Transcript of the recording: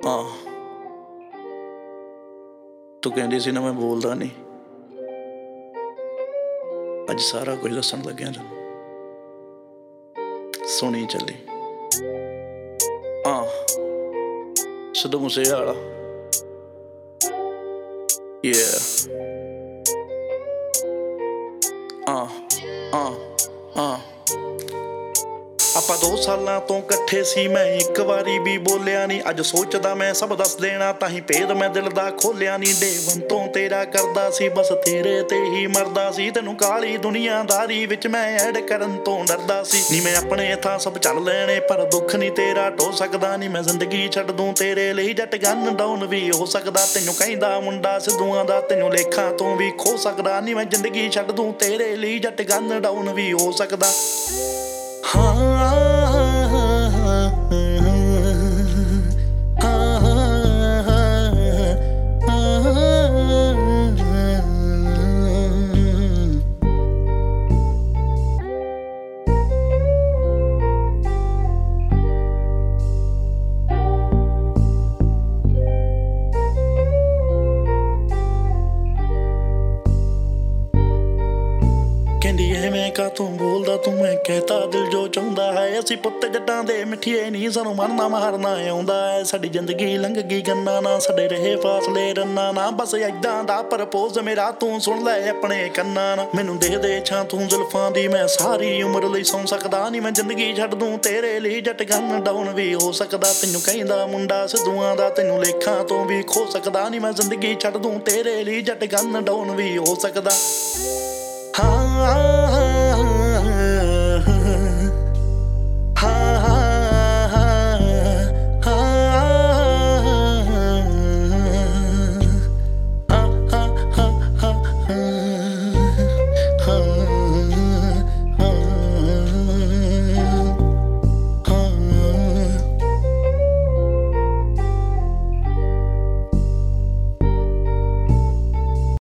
ਤੂੰ ਕਹਿੰਦੀ ਸੀ ਨਾ ਮੈਂ ਬੋਲਦਾ ਨਹੀਂ, ਅੱਜ ਸਾਰਾ ਕੁਝ ਦੱਸਣ ਲੱਗਿਆ ਤੈਨੂੰ, ਸੁਣੀ ਚੱਲੀ। ਸਿੱਧੂ ਮੂਸੇਵਾਲਾ ਆਪਾਂ 2 ਸਾਲਾਂ ਤੋਂ ਇਕੱਠੇ ਸੀ, ਮੈਂ ਇੱਕ ਵਾਰੀ ਵੀ ਬੋਲਿਆ ਨਹੀਂ। ਅੱਜ ਸੋਚਦਾ ਮੈਂ ਸਭ ਦੱਸ ਦੇਣਾ, ਤਾਂ ਹੀ ਭੇਦ ਮੈਂ ਦਿਲ ਦਾ ਖੋਲਿਆ ਨਹੀਂ। ਡੇਵਨ ਤੋਂ ਤੇਰਾ ਕਰਦਾ ਸੀ, ਬਸ ਤੇਰੇ ਤੇ ਹੀ ਮਰਦਾ ਸੀ। ਤੈਨੂੰ ਕਾਲੀ ਦੁਨੀਆਦਾਰੀ ਵਿੱਚ ਮੈਂ ਐਡ ਕਰਨ ਤੋਂ ਡਰਦਾ ਸੀ। ਨੀ ਮੈਂ ਆਪਣੇ ਥਾਂ ਸਭ ਚੱਲ ਲੈਣੇ, ਪਰ ਦੁੱਖ ਨਹੀਂ ਤੇਰਾ ਢੋ ਸਕਦਾ। ਨੀ ਮੈਂ ਜ਼ਿੰਦਗੀ ਛੱਡ ਦੂੰ ਤੇਰੇ ਲਈ, ਜੱਟ ਗਨ ਡਾਊਨ ਵੀ ਹੋ ਸਕਦਾ। ਤੈਨੂੰ ਕਹਿੰਦਾ ਮੁੰਡਾ ਸਿੱਧੂਆਂ ਦਾ, ਤੈਨੂੰ ਲੇਖਾਂ ਤੋਂ ਵੀ ਖੋ ਸਕਦਾ। ਨੀ ਮੈਂ ਜ਼ਿੰਦਗੀ ਛੱਡ ਦੂੰ ਤੇਰੇ ਲਈ, ਜੱਟ ਗਨ ਡਾਊਨ ਵੀ ਹੋ ਸਕਦਾ। ਕਹਿੰਦੀ ਐਵੇਂ ਕਾ ਤੂੰ ਬੋਲਦਾ ਤੂੰ, ਮੈਂ ਕਹਿਤਾ ਦਿਲ ਜੋ ਚਾਹੁੰਦਾ ਹੈ। ਅਸੀਂ ਪੁੱਤ ਜੱਟਾਂ ਦੇ ਮਿੱਠੀਏ ਨਹੀਂ, ਸਾਨੂੰ ਮਰਨਾ ਮਾਰਨਾ ਆਉਂਦਾ ਹੈ। ਸਾਡੀ ਜ਼ਿੰਦਗੀ ਲੰਘ ਗਈ ਗੰਨਾ ਨਾ, ਸਾਡੇ ਰਹੇ ਫਾਸਲੇ ਰੰਨਾ ਨਾ। ਬਸ ਏਦਾਂ ਦਾ ਪ੍ਰਪੋਜ਼ ਮੇਰਾ ਤੂੰ ਸੁਣ ਲੈ ਆਪਣੇ ਕੰਨਾਂ ਨਾਲ। ਮੈਨੂੰ ਦੇ ਦੇ ਛਾਂ ਤੂੰ ਜ਼ੁਲਫਾਂ ਦੀ, ਮੈਂ ਸਾਰੀ ਉਮਰ ਲਈ ਸੌਂ ਸਕਦਾ। ਨਹੀਂ ਮੈਂ ਜ਼ਿੰਦਗੀ ਛੱਡ ਦੂੰ ਤੇਰੇ ਲਈ, ਜੱਟ ਗਨ ਡਾਊਨ ਵੀ ਹੋ ਸਕਦਾ। ਤੈਨੂੰ ਕਹਿੰਦਾ ਮੁੰਡਾ ਸਿੱਧੂਆਂ ਦਾ, ਤੈਨੂੰ ਲੇਖਾਂ ਤੋਂ ਵੀ ਖੋ ਸਕਦਾ। ਨਹੀਂ ਮੈਂ ਜ਼ਿੰਦਗੀ ਛੱਡ ਦੂੰ ਤੇਰੇ ਲਈ, ਜੱਟ ਗਨ ਡਾਊਨ ਵੀ ਹੋ ਸਕਦਾ।